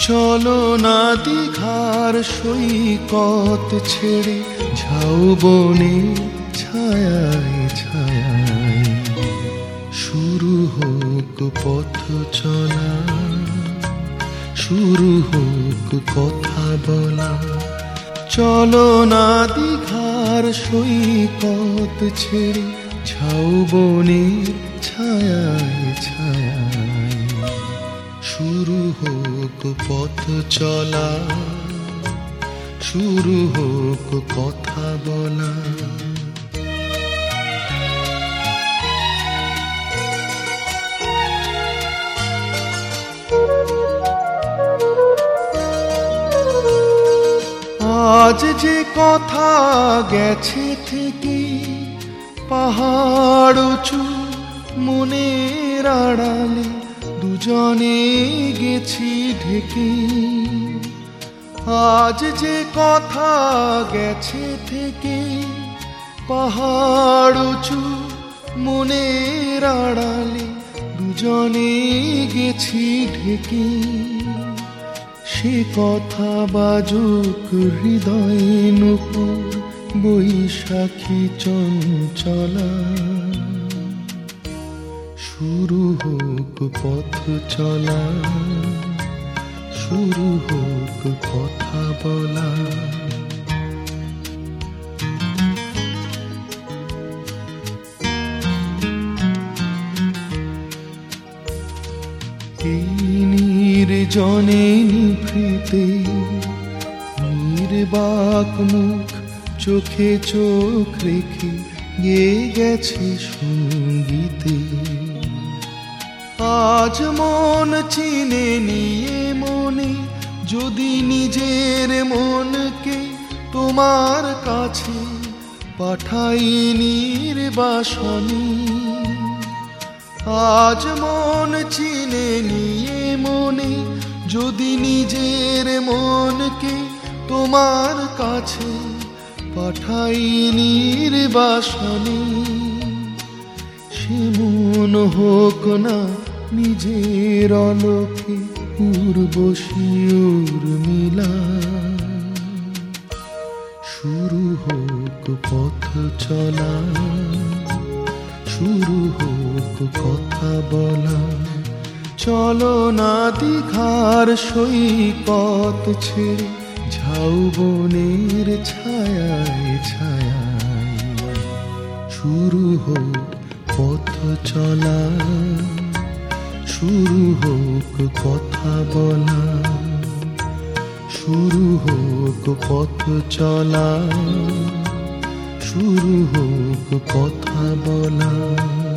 চলো না দীঘার সৈকত ছেড়ে ঝাউবনে ছায়ায় ছায়ায় শুরু হোক পথ চলা, শুরু হোক কথা বলা। চলো না দীঘার সৈকত ছেড়ে ঝাউবনে ছায়ায় ছায়ায় শুরু হোক পথ চলা, শুরু হোক কথা বলা। আজ যে কথা গেছে থেকে পাহাড় উঁচু মনের আড়ালে দুজনে গেছি ঢেকে। আজ যে কথা গেছে থেকে পাহাড় উঁচু মনের আড়ালে দুজনে গেছি ঢেকে। সে কথা বাজুক হৃদয়ে নূপুর বৈশাখী চঞ্চলা। শুরু হোক পথ চলা, শুরু হোক কথা বলা। এই নির্জনে নিভৃতে নির্বাক মুখ চোখে চোখ রেখে গেয়ে গেছে সঙ্গীতে। আজ মন চিনে নিয়ে মনে যদি নিজের মনকে তোমার কাছে পাঠাই নির্বাসনে। আজ মন চিনে নিয়ে মনে যদি নিজের মনকে তোমার কাছে পাঠাই নির্বাসনে। সে মন হোক না নিজের অলোকে উর্বশী উর্মিলা। শুরু হোক পথ চলা, শুরু হোক কথা বলা। চলো না দীঘার সৈকত ছেড়ে ঝাউবনের ছায়ায় ছায়ায় শুরু হোক পথ চলা, শুরু হোক কথা বলা। শুরু হোক পথ চলা, শুরু হোক কথা বলা।